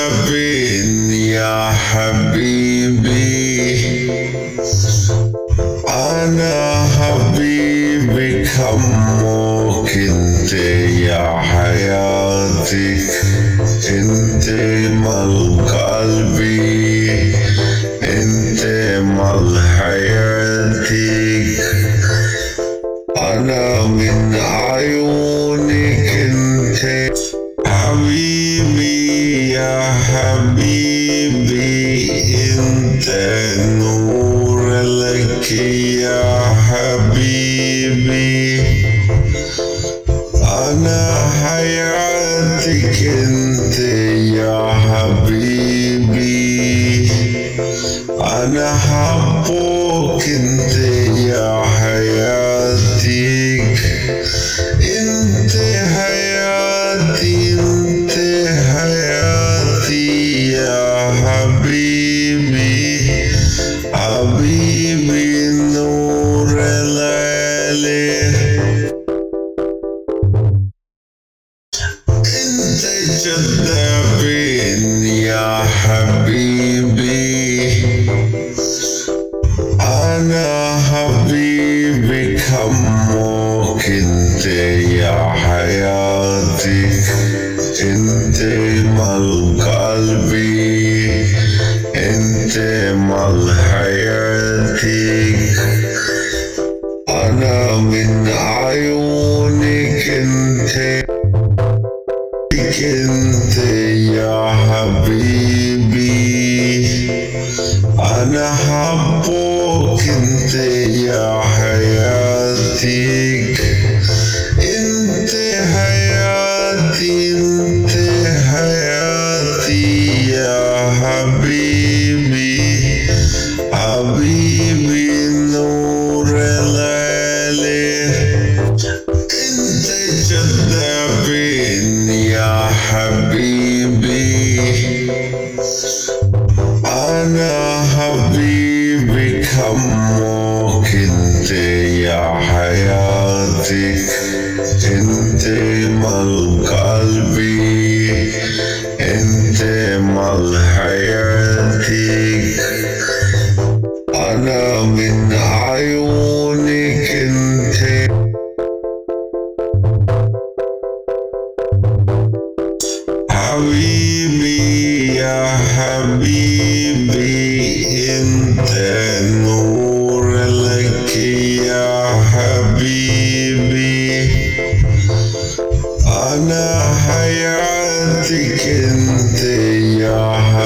فين يا حبيبي؟ أنا حبيبك همك انت يا حياتي، انت مال قلبي، انت مال حياتي. أنا من عيونك انت حبيبي يا حبيبي، انت نور لك يا حبيبي. أنا حياتك انت يا حبيبي، أنا حبك انت يا حياتي، انت حياتي، انت حياتي يا حبيبي، حبيبي نور الليالي. انت جذابين يا حبيبي، أنا حبيبك همك انت يا حياتي، انت مال قلبي، انت مال حياتي. أنا من عيونك انت يا حبيبي، أنا حبك انت يا حياتي، انت حياتي، انت حياتي يا حبيبي، حبيبي نور الليالي. انت جذابين يا حبيبي، أنا حبيبك همك انت يا حياتي، انت مال قلبي، انت مال حياتي. أنا من عيونك انت حبيبي يا حبيبي، انت نور لك يا حبيبي. أنا حياتك انت يا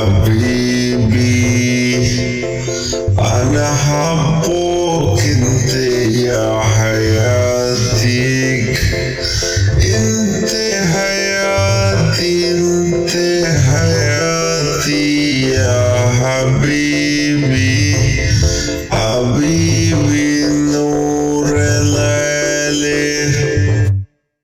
حبيبي، أنا حبك انت يا حياتي، انت حياتي، انت حياتي يا حبيبي.